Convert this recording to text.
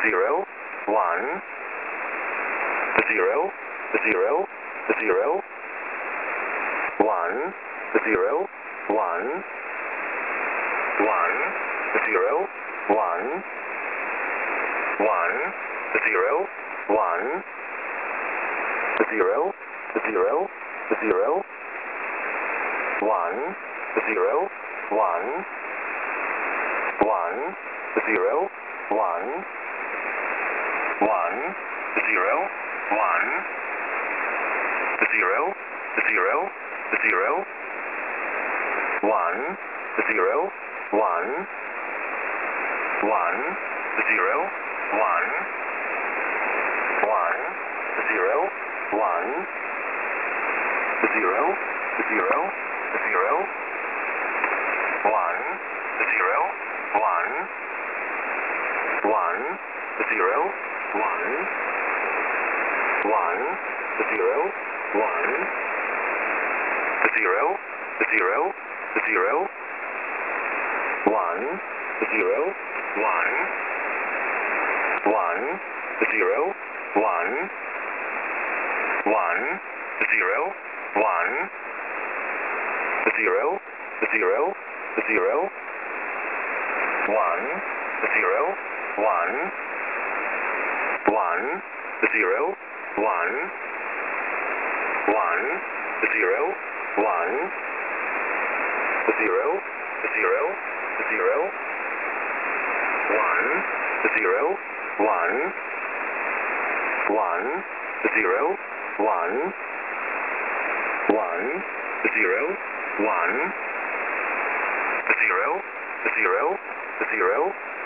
0, 1, 0, 0, 0, 1, 0, 1, 1, 0, 1, 1, 0, 1, 0, 0, 0, 1, 0, 1, 1, 0, 1, 1, 0, 1, 0, 0, 0, 1, 0, 1, 1, 0, 1, 1, 0, 1, 0, 0, 0, 1, 0, 1, 1, 0, 1, 1, 0, 1, 0, 0, 0, 1, 0, 1, 1, 0, 1, 1, 0, 1, 0, 0, 0, 1, 0, 1, 1, 0, 1, 1, 0, 1, 0, 0, 0, 1, 0, 1, 1, 0, 1, 1, 0, 1, 0, 0, 0,